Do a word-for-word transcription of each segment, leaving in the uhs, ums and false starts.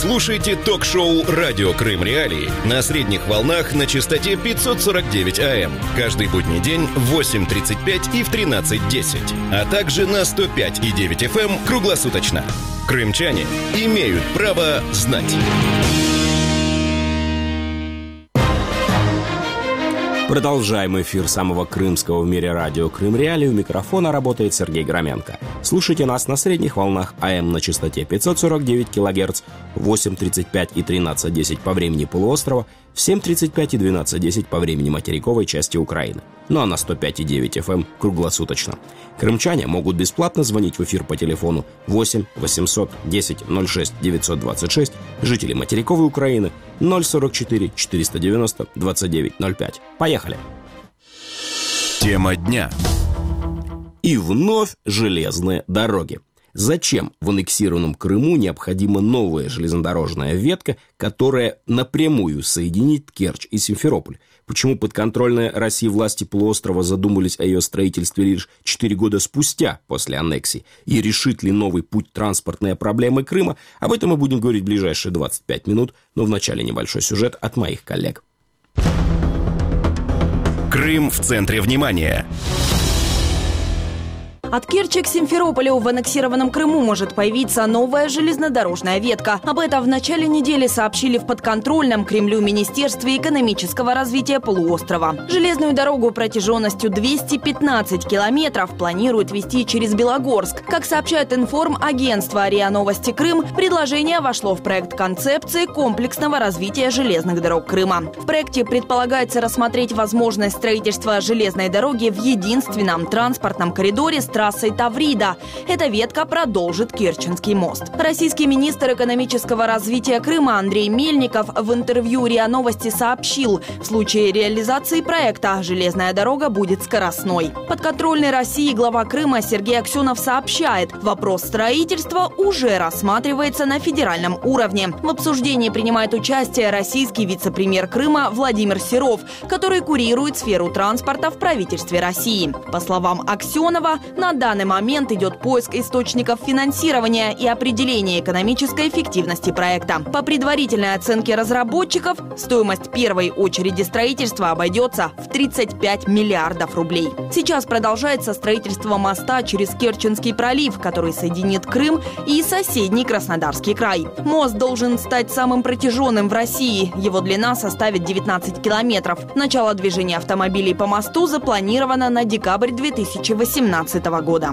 Слушайте ток-шоу «Радио Крым Реалии» на средних волнах на частоте пятьсот сорок девять АМ. Каждый будний день в восемь тридцать пять и в тринадцать десять. А также на сто пять и девять эф эм круглосуточно. Крымчане имеют право знать. Продолжаем эфир самого крымского в мире радио Крым Реалии. У микрофона работает Сергей Громенко. Слушайте нас на средних волнах АМ на частоте пятьсот сорок девять килогерц, в восемь тридцать пять и тринадцать десять по времени полуострова, в семь тридцать пять и двенадцать десять по времени материковой части Украины. Ну а на сто пять и девять эф эм круглосуточно. Крымчане могут бесплатно звонить в эфир по телефону восемь восемьсот десять ноль шесть девятьсот двадцать шесть, жители материковой Украины ноль сорок четыре четыреста девяносто двадцать девять ноль пять. Поехали! Тема дня. И вновь железные дороги. Зачем в аннексированном Крыму необходима новая железнодорожная ветка, которая напрямую соединит Керчь и Симферополь? Почему подконтрольные России власти полуострова задумались о ее строительстве лишь четыре года спустя после аннексии? И решит ли новый путь транспортные проблемы Крыма? Об этом мы будем говорить в ближайшие двадцать пять минут, но вначале небольшой сюжет от моих коллег. Крым в центре внимания. От Керчи к Симферополю в аннексированном Крыму может появиться новая железнодорожная ветка. Об этом в начале недели сообщили в подконтрольном Кремлю Министерстве экономического развития полуострова. Железную дорогу протяженностью двести пятнадцать километров планируют вести через Белогорск. Как сообщает информагентство РИА Новости Крым, предложение вошло в проект концепции комплексного развития железных дорог Крыма. В проекте предполагается рассмотреть возможность строительства железной дороги в единственном транспортном коридоре с трассой Таврида. Эта ветка продолжит Керченский мост. Российский министр экономического развития Крыма Андрей Мельников в интервью РИА Новости сообщил, в случае реализации проекта железная дорога будет скоростной. Подконтрольный России глава Крыма Сергей Аксенов сообщает, вопрос строительства уже рассматривается на федеральном уровне. В обсуждении принимает участие российский вице-премьер Крыма Владимир Серов, который курирует сферу транспорта в правительстве России. По словам Аксенова, на данный момент идет поиск источников финансирования и определение экономической эффективности проекта. По предварительной оценке разработчиков, стоимость первой очереди строительства обойдется в тридцать пять миллиардов рублей. Сейчас продолжается строительство моста через Керченский пролив, который соединит Крым и соседний Краснодарский край. Мост должен стать самым протяженным в России. Его длина составит девятнадцать километров. Начало движения автомобилей по мосту запланировано на декабрь две тысячи восемнадцатого года.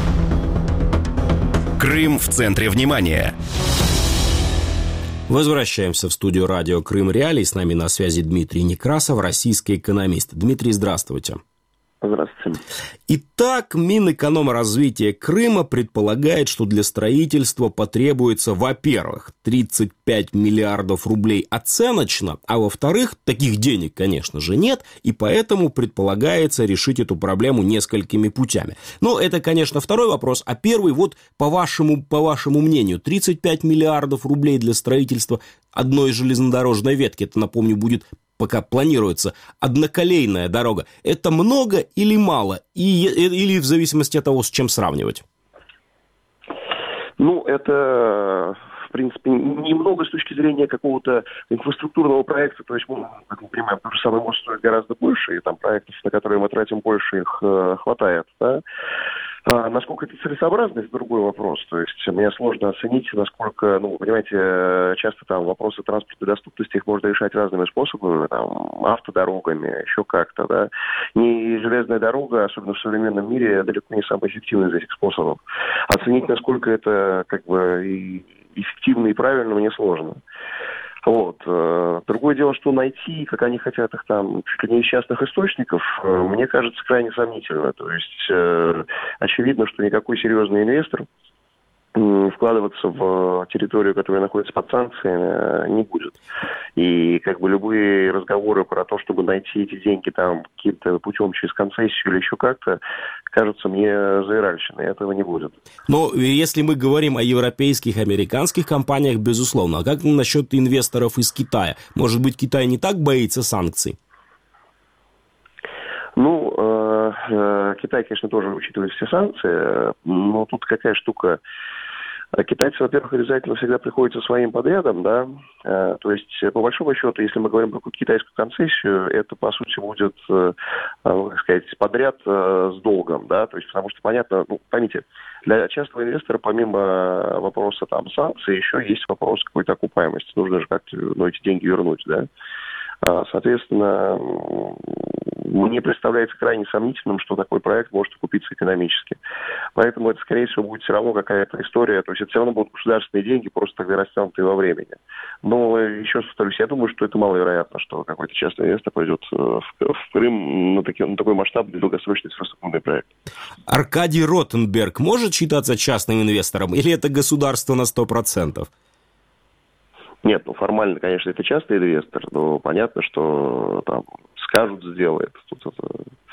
Крым в центре внимания. Возвращаемся в студию радио Крым Реалии. С нами на связи Дмитрий Некрасов, российский экономист. Дмитрий, здравствуйте. Здравствуйте. Итак, Минэкономразвития Крыма предполагает, что для строительства потребуется, во-первых, тридцать пять миллиардов рублей оценочно, а во-вторых, таких денег, конечно же, нет, и поэтому предполагается решить эту проблему несколькими путями. Но это, конечно, второй вопрос, а первый, вот по вашему, по вашему мнению, тридцать пять миллиардов рублей для строительства одной железнодорожной ветки, это, напомню, будет пока планируется одноколейная дорога, это много или мало? И, или в зависимости от того, с чем сравнивать? Ну, это, в принципе, немного с точки зрения какого-то инфраструктурного проекта. То есть, мы, как мы понимаем, тот же самый мост стоит гораздо больше, и там проектов, на которые мы тратим больше, их э, хватает, да? А насколько это целесообразно, это другой вопрос. То есть мне сложно оценить, насколько, ну, вы понимаете, часто там вопросы транспортной доступности, их можно решать разными способами, там, автодорогами, еще как-то, да. И железная дорога, особенно в современном мире, далеко не самый эффективный из этих способов. Оценить, насколько это, как бы, и эффективно и правильно, мне сложно. Вот. Другое дело, что найти, как они хотят их там, чуть ли не из частных источников, мне кажется, крайне сомнительно. То есть, очевидно, что никакой серьезный инвестор вкладываться в территорию, которая находится под санкциями, не будет. И как бы любые разговоры про то, чтобы найти эти деньги там каким-то путем через концессию или еще как-то, кажется мне заиральщиной. Этого не будет. Но если мы говорим о европейских, американских компаниях, безусловно. А как насчет инвесторов из Китая? Может быть, Китай не так боится санкций? Ну, э, Китай, конечно, тоже учитывает все санкции, но тут какая штука. Китайцы, во-первых, обязательно всегда приходят со своим подрядом, да, то есть, по большому счету, если мы говорим про какую-то китайскую концессию, это, по сути, будет, ну, как сказать, подряд с долгом, да, то есть, потому что, понятно, ну, поймите, для частного инвестора, помимо вопроса, там, санкций, еще есть вопрос какой-то окупаемости, нужно же как-то, ну, эти деньги вернуть, да. Соответственно, мне представляется крайне сомнительным, что такой проект может окупиться экономически. Поэтому это, скорее всего, будет все равно какая-то история, то есть это все равно будут государственные деньги, просто тогда растянутые во времени. Но, еще раз повторюсь, я думаю, что это маловероятно, что какой-то частный инвестор пойдет в, в Крым на, таки, на такой масштабный долгосрочный инфраструктурный проект. Аркадий Ротенберг может считаться частным инвестором, или это государство на сто процентов? Нет, ну формально, конечно, это частный инвестор, но понятно, что там скажут, сделает. Тут это...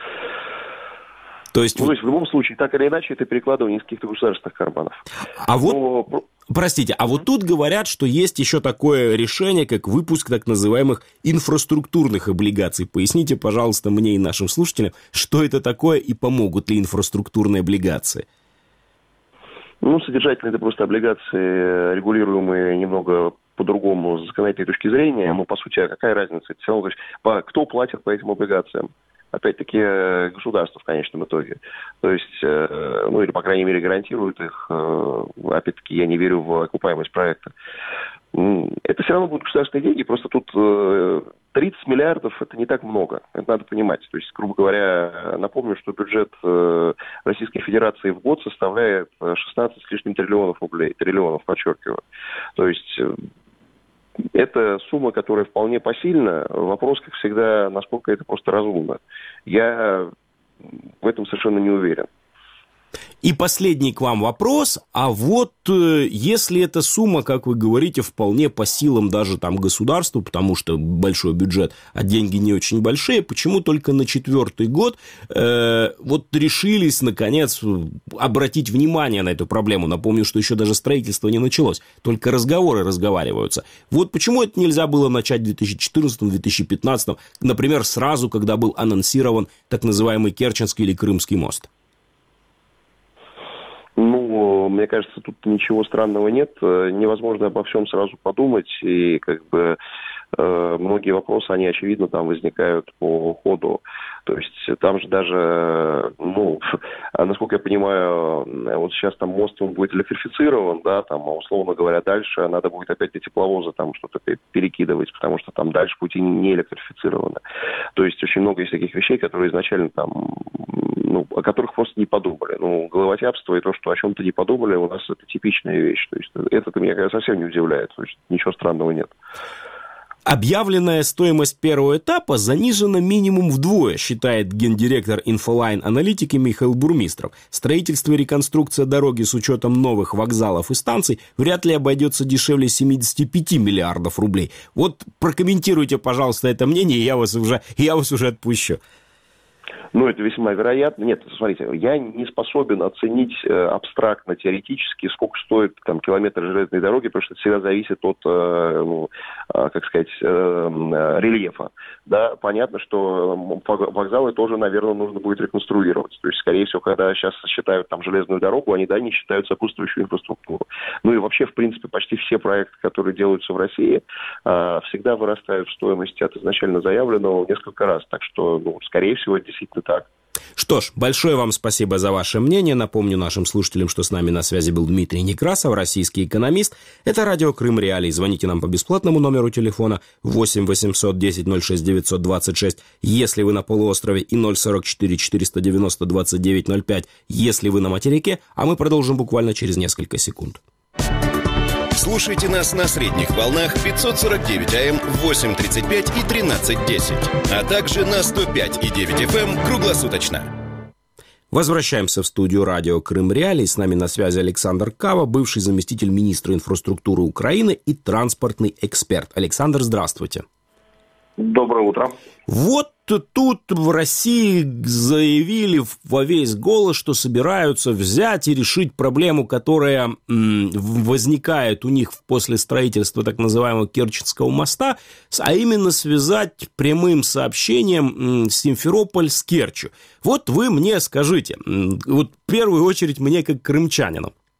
То есть... Ну, то есть в любом случае, так или иначе, это перекладывание из каких-то государственных карманов. А вот, но... простите, а вот тут говорят, что есть еще такое решение, как выпуск так называемых инфраструктурных облигаций. Поясните, пожалуйста, мне и нашим слушателям, что это такое и помогут ли инфраструктурные облигации? Ну, содержательно это просто облигации, регулируемые немного по-другому с законодательной точки зрения. Ну, по сути, какая разница? Это все равно, то есть, по, кто платит по этим облигациям? Опять-таки, государство в конечном итоге. То есть, э, ну, или, по крайней мере, гарантирует их. Э, опять-таки, я не верю в окупаемость проекта. Это все равно будут государственные деньги, просто тут э, тридцать миллиардов – это не так много. Это надо понимать. То есть, грубо говоря, напомню, что бюджет э, Российской Федерации в год составляет шестнадцать с лишним триллионов рублей. Триллионов, подчеркиваю. То есть... Это сумма, которая вполне посильна. Вопрос, как всегда, насколько это просто разумно. Я в этом совершенно не уверен. И последний к вам вопрос. А вот э, если эта сумма, как вы говорите, вполне по силам даже там государству, потому что большой бюджет, а деньги не очень большие, почему только на четвертый год э, вот решились, наконец, обратить внимание на эту проблему? Напомню, что еще даже строительство не началось, только разговоры разговариваются. Вот почему это нельзя было начать в две тысячи четырнадцатом - две тысячи пятнадцатом, например, сразу, когда был анонсирован так называемый Керченский или Крымский мост? Ну, мне кажется, тут ничего странного нет. Невозможно обо всем сразу подумать. И как бы э, многие вопросы, они, очевидно, там возникают по ходу. То есть там же даже, ну, насколько я понимаю, вот сейчас там мост, он будет электрифицирован, да, там, условно говоря, дальше надо будет опять эти тепловозы там что-то перекидывать, потому что там дальше пути не электрифицированы. То есть очень много есть таких вещей, которые изначально там, ну, о которых просто не подумали. Ну, головотяпство и то, что о чем-то не подумали, у нас это типичная вещь. То есть это меня совсем не удивляет. То есть ничего странного нет. Объявленная стоимость первого этапа занижена минимум вдвое, считает гендиректор Инфолайн аналитики Михаил Бурмистров. Строительство и реконструкция дороги с учетом новых вокзалов и станций вряд ли обойдется дешевле семьдесят пять миллиардов рублей. Вот прокомментируйте, пожалуйста, это мнение, и я вас уже, я вас уже отпущу. Ну, это весьма вероятно. Нет, смотрите, я не способен оценить э, абстрактно, теоретически, сколько стоит там километр железной дороги, потому что это всегда зависит от, э, ну, э, как сказать, э, э, рельефа. Да, понятно, что вокзалы тоже, наверное, нужно будет реконструировать. То есть, скорее всего, когда сейчас считают там железную дорогу, они, да, не считают сопутствующую инфраструктуру. Ну и вообще, в принципе, почти все проекты, которые делаются в России, э, всегда вырастают в стоимости от изначально заявленного в несколько раз. Так что, ну, скорее всего, это действительно так. Что ж, большое вам спасибо за ваше мнение. Напомню нашим слушателям, что с нами на связи был Дмитрий Некрасов, российский экономист. Это радио Крым Реалии. Звоните нам по бесплатному номеру телефона восемь восемьсот десять ноль шесть девятьсот двадцать шесть, если вы на полуострове, и ноль сорок четыре четыреста девяносто двадцать девять ноль пять, если вы на материке. А мы продолжим буквально через несколько секунд. Слушайте нас на средних волнах пятьсот сорок девять АМ в восемь тридцать пять и тринадцать десять, а также на сто пять и девять эф эм круглосуточно. Возвращаемся в студию радио Крым Реалии. С нами на связи Александр Кава, бывший заместитель министра инфраструктуры Украины и транспортный эксперт. Александр, здравствуйте. Доброе утро. Вот тут в России заявили во весь голос, что собираются взять и решить проблему, которая м, возникает у них после строительства так называемого Керченского моста, а именно связать прямым сообщением м, Симферополь с Керчью. Вот вы мне скажите, м, вот в первую очередь мне как крымчанину,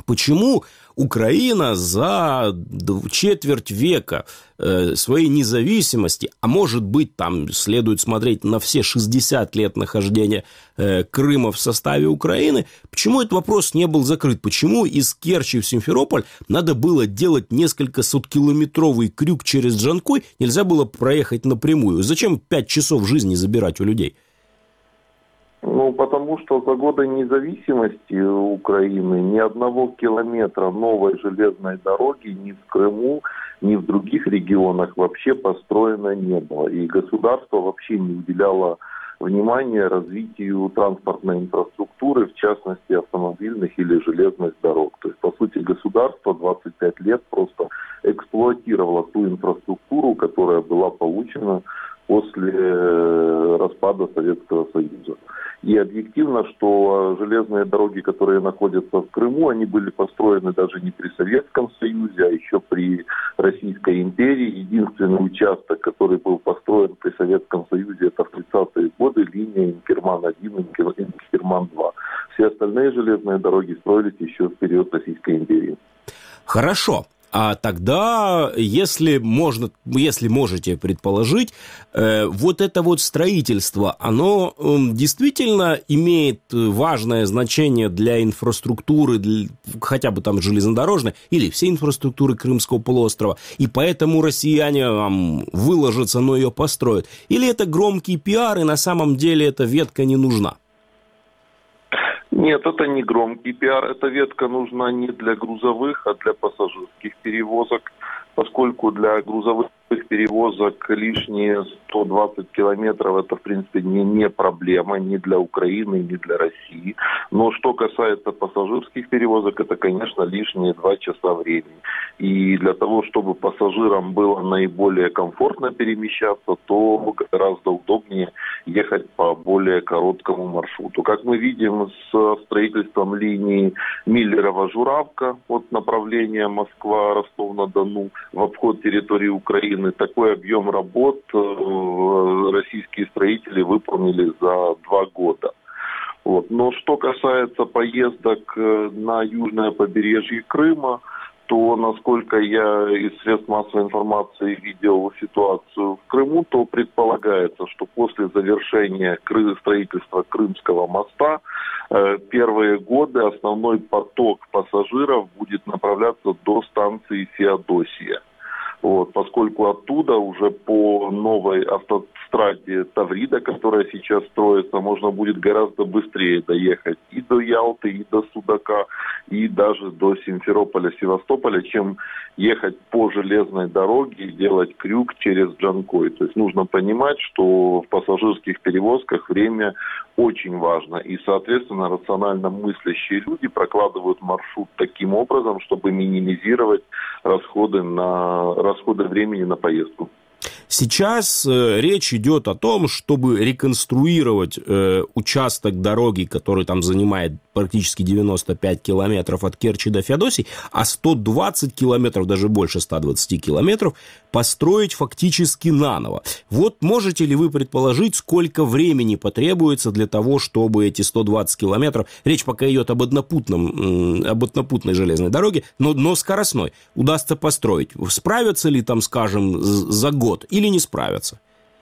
Почему Украина за четверть века э, своей независимости, а может быть, там следует смотреть на все шестьдесят лет нахождения э, Крыма в составе Украины, почему этот вопрос не был закрыт? Почему из Керчи в Симферополь надо было делать несколько соткилометровый крюк через Джанкой, нельзя было проехать напрямую? Зачем пять часов жизни забирать у людей? Ну, потому что за годы независимости Украины ни одного километра новой железной дороги ни в Крыму, ни в других регионах вообще построено не было. И государство вообще не уделяло внимания развитию транспортной инфраструктуры, в частности автомобильных или железных дорог. То есть, по сути, государство двадцать пять лет просто эксплуатировало ту инфраструктуру, которая была получена после распада Советского Союза. И объективно, что железные дороги, которые находятся в Крыму, они были построены даже не при Советском Союзе, а еще при Российской империи. Единственный участок, который был построен при Советском Союзе, это в тридцатые годы линия Инкерман один, Инкерман два. Все остальные железные дороги строились еще в период Российской империи. Хорошо. А тогда, если можно, если можете предположить, э, вот это вот строительство, оно э, действительно имеет важное значение для инфраструктуры, для, хотя бы там железнодорожной, или всей инфраструктуры Крымского полуострова, и поэтому россияне э, выложатся, но ее построят? Или это громкий пиар, и на самом деле эта ветка не нужна? Нет, это не громкий пиар. Эта ветка нужна не для грузовых, а для пассажирских перевозок, поскольку для грузовых перевозок лишние сто двадцать километров это, в принципе, не, не проблема ни для Украины, ни для России. Но что касается пассажирских перевозок, это, конечно, лишние два часа времени. И для того, чтобы пассажирам было наиболее комфортно перемещаться, то гораздо удобнее ехать по более короткому маршруту. Как мы видим, с строительством линии Миллерово-Журавка от направления Москва-Ростов-на-Дону в обход территории Украины, такой объем работ российские строители выполнили за два года. Вот. Но что касается поездок на южное побережье Крыма, то, насколько я из средств массовой информации видел ситуацию в Крыму, то предполагается, что после завершения строительства Крымского моста первые годы основной поток пассажиров будет направляться до станции Феодосия. Вот, поскольку оттуда уже по новой автостраде Таврида, которая сейчас строится, можно будет гораздо быстрее доехать и до Ялты, и до Судака, и даже до Симферополя, Севастополя, чем ехать по железной дороге и делать крюк через Джанкой. То есть нужно понимать, что в пассажирских перевозках время очень важно. И, соответственно, рационально мыслящие люди прокладывают маршрут таким образом, чтобы минимизировать расходы, на, расходы времени на поездку. Сейчас э, речь идет о том, чтобы реконструировать э, участок дороги, который там занимает практически девяносто пять километров от Керчи до Феодосии, а сто двадцать километров, даже больше ста двадцати километров, построить фактически наново. Вот можете ли вы предположить, сколько времени потребуется для того, чтобы эти сто двадцать километров, речь пока идет об однопутном, об однопутной железной дороге, но, но скоростной, удастся построить? Справятся ли там, скажем, за год или не справятся?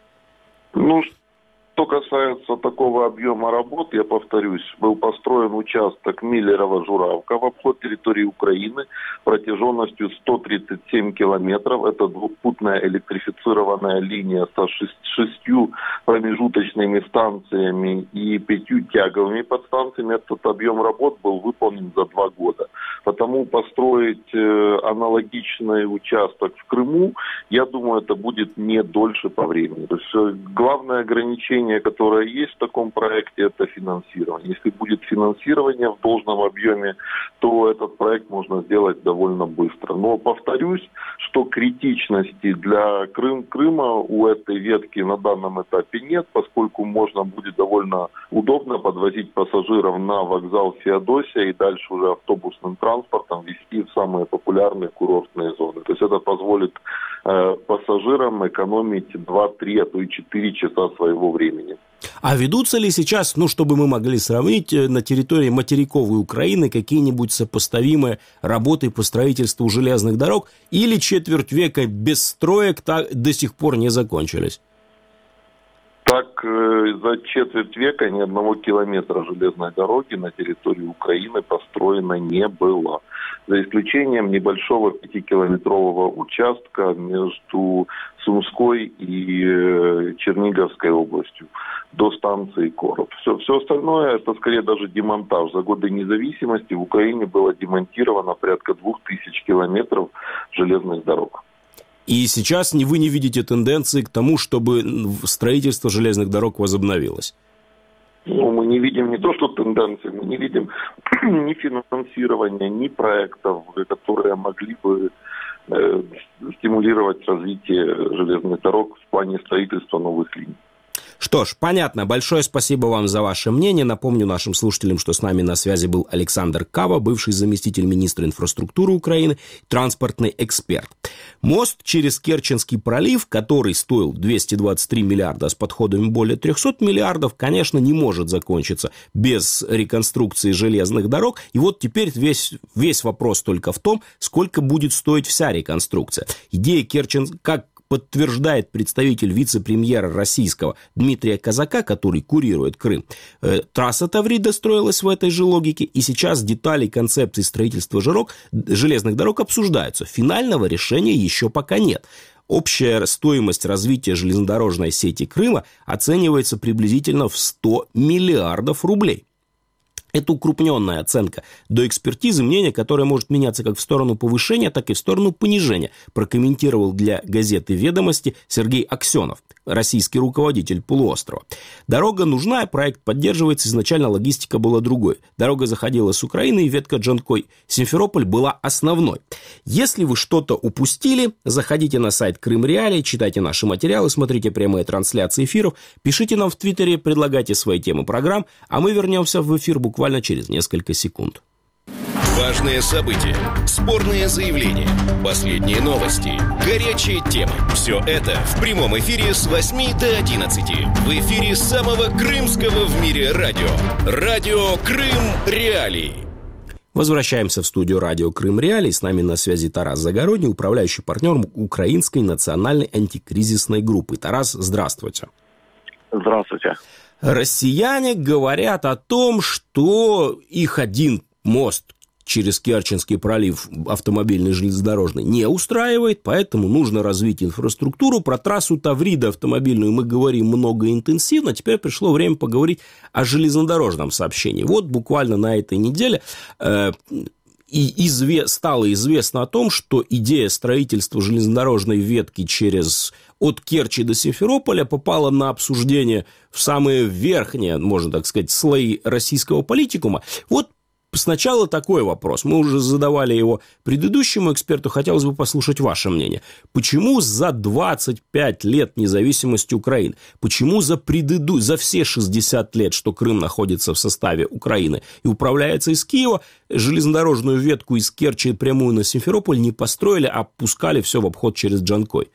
Ну, что касается такого объема работ, я повторюсь, был построен участок Миллерово-Журавка в обход территории Украины протяженностью сто тридцать семь километров. Это двухпутная электрифицированная линия со шестью промежуточными станциями и пятью тяговыми подстанциями. Этот объем работ был выполнен за два года. Потому построить аналогичный участок в Крыму, я думаю, это будет не дольше по времени. То есть главное ограничение, которое есть в таком проекте, это финансирование. Если будет финансирование в должном объеме, то этот проект можно сделать довольно быстро. Но повторюсь, что критичности для Крым, Крыма у этой ветки на данном этапе нет, поскольку можно будет довольно удобно подвозить пассажиров на вокзал Феодосия и дальше уже автобусным транспортом транспортом везти в самые популярные курортные зоны. То есть это позволит э, пассажирам экономить два-три, а то и четыре часа своего времени. А ведутся ли сейчас, ну, чтобы мы могли сравнить, на территории материковой Украины какие-нибудь сопоставимые работы по строительству железных дорог, или четверть века без строек так до сих пор не закончились? Так, э, за четверть века ни одного километра железной дороги на территории Украины построено не было. За исключением небольшого пятикилометрового участка между Сумской и э, Черниговской областью до станции Короб. Все, все остальное это скорее даже демонтаж. За годы независимости в Украине было демонтировано порядка двух тысяч километров железных дорог. И сейчас вы не видите тенденции к тому, чтобы строительство железных дорог возобновилось? Ну, мы не видим не то, что тенденции, мы не видим ни финансирования, ни проектов, которые могли бы э, стимулировать развитие железных дорог в плане строительства новых линий. Что ж, понятно. Большое спасибо вам за ваше мнение. Напомню нашим слушателям, что с нами на связи был Александр Кава, бывший заместитель министра инфраструктуры Украины, транспортный эксперт. Мост через Керченский пролив, который стоил двести двадцать три миллиарда, с подходами более триста миллиардов, конечно, не может закончиться без реконструкции железных дорог. И вот теперь весь, весь вопрос только в том, сколько будет стоить вся реконструкция. Идея Керчен... как подтверждает представитель вице-премьера российского Дмитрия Казака, который курирует Крым. Э, трасса Таврида строилась в этой же логике, и сейчас детали концепции строительства жирок, железных дорог обсуждаются. Финального решения еще пока нет. Общая стоимость развития железнодорожной сети Крыма оценивается приблизительно в сто миллиардов рублей. Это укрупненная оценка до экспертизы, мнение, которое может меняться как в сторону повышения, так и в сторону понижения, прокомментировал для газеты «Ведомости» Сергей Аксенов, российский руководитель полуострова. Дорога нужна, проект поддерживается, изначально логистика была другой. Дорога заходила с Украины, и ветка Джанкой-Симферополь была основной. Если вы что-то упустили, заходите на сайт Крым Реалии, читайте наши материалы, смотрите прямые трансляции эфиров, пишите нам в Твиттере, предлагайте свои темы программ, а мы вернемся в эфир буквально буквально через несколько секунд. Важные события, спорные заявления, последние новости, горячие темы. Все это в прямом эфире с восьми до одиннадцати. В эфире самого крымского в мире радио. Радио Крым Реалии. Возвращаемся в студию радио Крым Реалии. С нами на связи Тарас Загородний, управляющий партнер Украинской национальной антикризисной группы. Тарас, здравствуйте. Здравствуйте. Россияне говорят о том, что их один мост через Керченский пролив автомобильный железнодорожный не устраивает, поэтому нужно развить инфраструктуру. Про трассу Таврида автомобильную мы говорим много и интенсивно. Теперь пришло время поговорить о железнодорожном сообщении. Вот буквально на этой неделе э, и изве- стало известно о том, что идея строительства железнодорожной ветки через от Керчи до Симферополя попала на обсуждение в самые верхние, можно так сказать, слои российского политикума. Вот сначала такой вопрос. Мы уже задавали его предыдущему эксперту. Хотелось бы послушать ваше мнение. Почему за двадцать пять лет независимости Украины, почему за, предыду... за все шестьдесят лет, что Крым находится в составе Украины и управляется из Киева, железнодорожную ветку из Керчи прямую на Симферополь не построили, а пускали все в обход через Джанкой?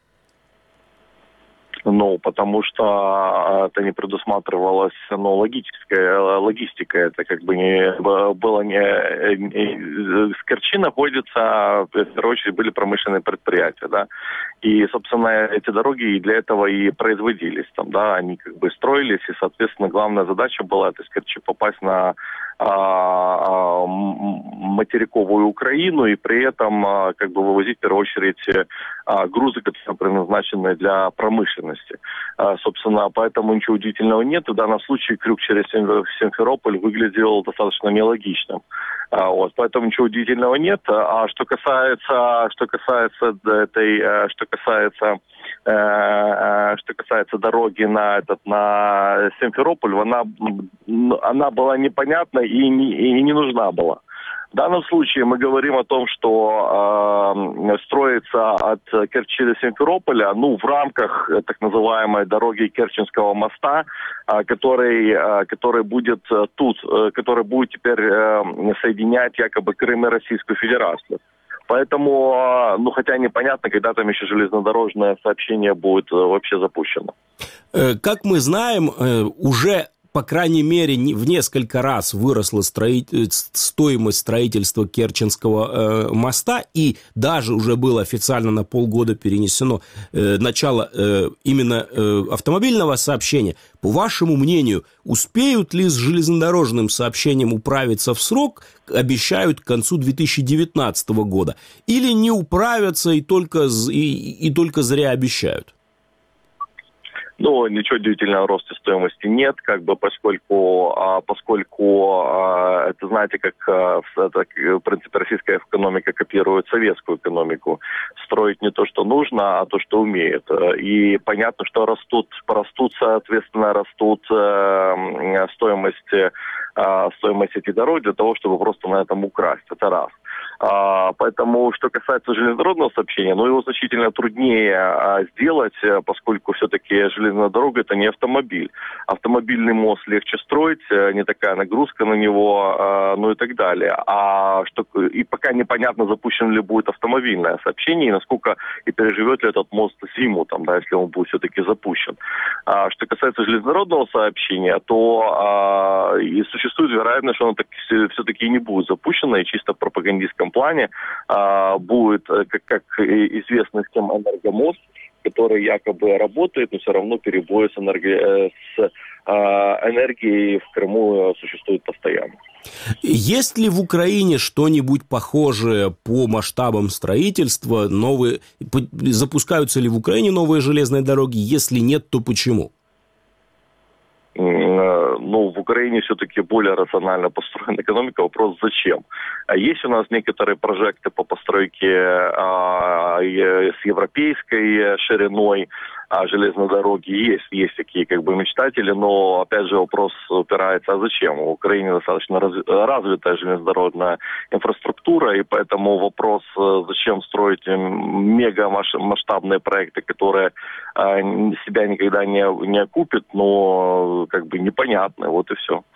Ну, потому что это не предусматривалось, ну, логическая, логистика, это как бы не было не... не с Керчи находится, в первую очередь, были промышленные предприятия, да, и, собственно, эти дороги для этого и производились, там, да, они как бы строились, и, соответственно, главная задача была, это с Керчи попасть на а, материковую Украину и при этом а, как бы вывозить, в первую очередь, а, грузы, которые предназначены для промышленности. А, собственно, поэтому ничего удивительного нет. В данном случае крюк через Симферополь выглядел достаточно нелогичным. А, вот, поэтому ничего удивительного нет. А что касается, что касается этой, что касается, э, что касается дороги на этот на Симферополь, она, она была непонятна и не, и не нужна была. В данном случае мы говорим о том, что э, строится от Керчи до Симферополя, ну, в рамках так называемой дороги Керченского моста, э, который, э, который будет тут, э, который будет теперь э, соединять якобы Крым и Российскую Федерацию. Поэтому, ну, хотя непонятно, когда там еще железнодорожное сообщение будет вообще запущено. Как мы знаем, уже, по крайней мере, в несколько раз выросла строить... стоимость строительства Керченского моста, и даже уже было официально на полгода перенесено начало именно автомобильного сообщения. По вашему мнению, успеют ли с железнодорожным сообщением управиться в срок, обещают к концу две тысячи девятнадцатого года, или не управятся и только, и, и только зря обещают? Ну, ничего удивительного в росте стоимости нет, как бы, поскольку, а, поскольку а, это, знаете, как а, это, в принципе, российская экономика копирует советскую экономику. Строить не то, что нужно, а то, что умеет. И понятно, что растут, растут, соответственно, растут а, стоимости, а, стоимость этих дорог для того, чтобы просто на этом украсть. Это раз. А, поэтому, что касается железнодорожного сообщения, ну, его значительно труднее а, сделать, поскольку все-таки железная дорога – это не автомобиль. Автомобильный мост легче строить, не такая нагрузка на него, а, ну и так далее. А что, и пока непонятно, запущен ли будет автомобильное сообщение, и насколько и переживет ли этот мост зиму, там, да, если он будет все-таки запущен. А, что касается железнодорожного сообщения, то а, и существует вероятность, что оно так, все-таки не будет запущено, и чисто в пропагандистском плане а, будет, как, как известный всем энергомост, который якобы работает, но все равно перебои с, энерги... с а, энергией в Крыму существуют постоянно. Есть ли в Украине что-нибудь похожее по масштабам строительства? Новые... Запускаются ли в Украине новые железные дороги? Если нет, то почему? Ну, в Украине все-таки более рационально построена экономика. Вопрос, зачем? Есть у нас некоторые прожекты по постройке а, с европейской шириной а, железной дороги. Есть, есть такие как бы мечтатели, но, опять же, вопрос упирается, а зачем? В Украине достаточно раз, развитая железнодорожная инфраструктура, и поэтому вопрос, зачем строить мега-масштабные проекты, которые а, себя никогда не, не окупят, но как бы непонятно, вот и все.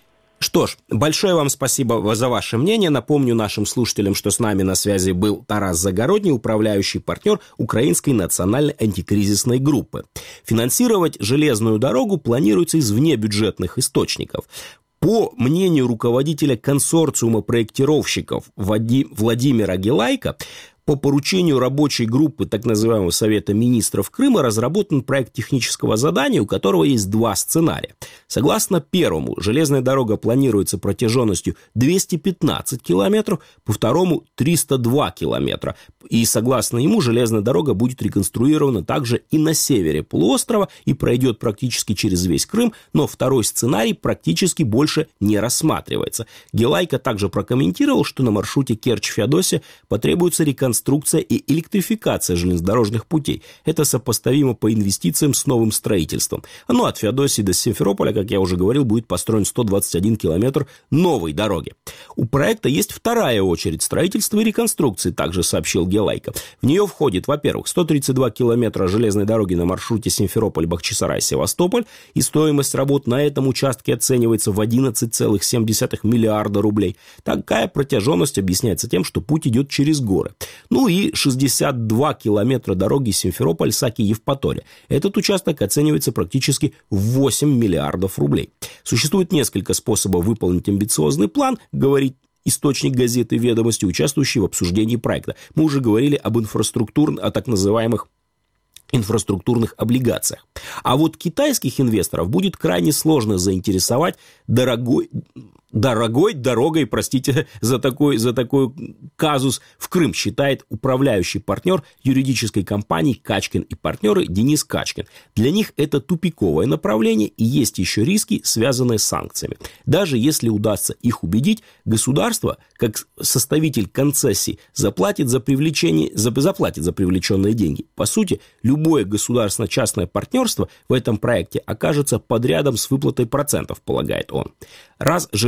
Что ж, большое вам спасибо за ваше мнение. Напомню нашим слушателям, что с нами на связи был Тарас Загородний, управляющий партнер Украинской национальной антикризисной группы. Финансировать железную дорогу планируется из внебюджетных источников. По мнению руководителя консорциума проектировщиков Владимира Гелайко, по поручению рабочей группы так называемого Совета министров Крыма разработан проект технического задания, у которого есть два сценария. Согласно первому, железная дорога планируется протяженностью двести пятнадцать километров, по второму триста два километра. И согласно ему, железная дорога будет реконструирована также и на севере полуострова и пройдет практически через весь Крым, но второй сценарий практически больше не рассматривается. Гелайко также прокомментировал, что на маршруте Керчь-Феодосия потребуется реконструкция Реконструкция и электрификация железнодорожных путей. Это сопоставимо по инвестициям с новым строительством. Ну, от Феодосии до Симферополя, как я уже говорил, будет построен сто двадцать один километр новой дороги. У проекта есть вторая очередь строительства и реконструкции, также сообщил Гелайко. В нее входит, во-первых, сто тридцать два километра железной дороги на маршруте Симферополь-Бахчисарай-Севастополь, и стоимость работ на этом участке оценивается в одиннадцать целых семь десятых миллиарда рублей. Такая протяженность объясняется тем, что путь идет через горы. Ну и шестьдесят два километра дороги Симферополь-Саки-Евпатория. Этот участок оценивается практически в восемь миллиардов рублей. Существует несколько способов выполнить амбициозный план, говорит источник газеты «Ведомости», участвующий в обсуждении проекта. Мы уже говорили об инфраструктурных, о так называемых инфраструктурных облигациях. А вот китайских инвесторов будет крайне сложно заинтересовать дорогой... Дорогой дорогой, простите за такой, за такой казус, в Крым, считает управляющий партнер юридической компании «Качкин и партнеры» Денис Качкин. Для них это тупиковое направление, и есть еще риски, связанные с санкциями. Даже если удастся их убедить, государство, как составитель концессий, заплатит за, привлечение, заплатит за привлеченные деньги. По сути, любое государственно-частное партнерство в этом проекте окажется под рядом с выплатой процентов, полагает он. Раз железная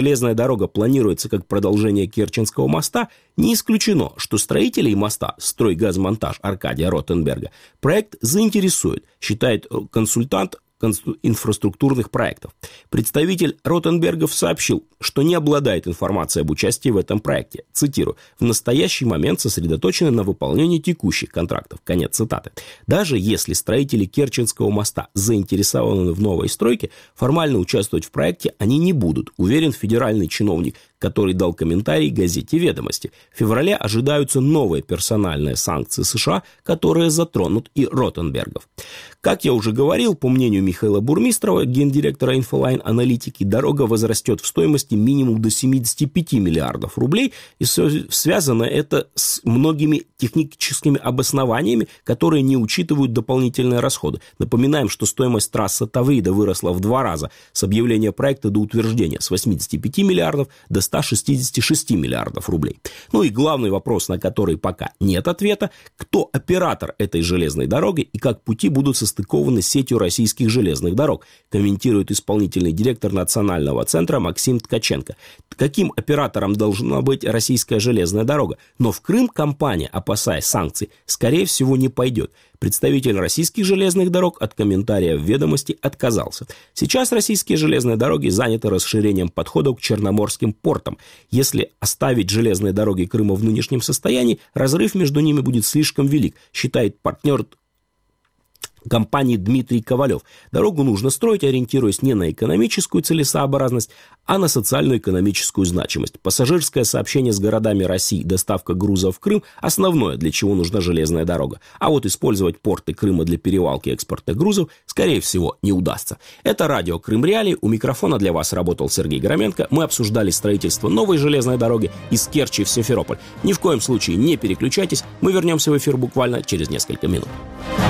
железная дорога планируется как продолжение Керченского моста, не исключено, что строителей моста «Стройгазмонтаж» Аркадия Ротенберга проект заинтересует, считает консультант инфраструктурных проектов. Представитель Ротенбергов сообщил, что не обладает информацией об участии в этом проекте. Цитирую: «В настоящий момент сосредоточены на выполнении текущих контрактов». Конец цитаты. Даже если строители Керченского моста заинтересованы в новой стройке, формально участвовать в проекте они не будут, уверен федеральный чиновник, который дал комментарий газете «Ведомости». В феврале ожидаются новые персональные санкции США, которые затронут и Ротенбергов. Как я уже говорил, по мнению Михаила Бурмистрова, гендиректора Инфолайн Аналитики, дорога возрастет в стоимости минимум до семидесяти пяти миллиардов рублей, и связано это с многими техническими обоснованиями, которые не учитывают дополнительные расходы. Напоминаем, что стоимость трассы Таврида выросла в два раза с объявления проекта до утверждения, с восьмидесяти пяти миллиардов до ста шестидесяти шести миллиардов рублей. Ну и главный вопрос, на который пока нет ответа: кто оператор этой железной дороги и как пути будут состыкованы с сетью российских железных дорог, комментирует исполнительный директор Национального центра Максим Ткаченко. Каким оператором должна быть российская железная дорога? Но в Крым компания, опасаясь санкций, скорее всего не пойдет. Представитель российских железных дорог от комментария в «Ведомости» отказался. Сейчас российские железные дороги заняты расширением подходов к черноморским портам. Если оставить железные дороги Крыма в нынешнем состоянии, разрыв между ними будет слишком велик, считает партнер компании Дмитрий Ковалев. Дорогу нужно строить, ориентируясь не на экономическую целесообразность, а на социально-экономическую значимость. Пассажирское сообщение с городами России, доставка грузов в Крым – основное, для чего нужна железная дорога. А вот использовать порты Крыма для перевалки экспортных грузов, скорее всего, не удастся. Это радио Крым Реалии. У микрофона для вас работал Сергей Громенко. Мы обсуждали строительство новой железной дороги из Керчи в Симферополь. Ни в коем случае не переключайтесь. Мы вернемся в эфир буквально через несколько минут.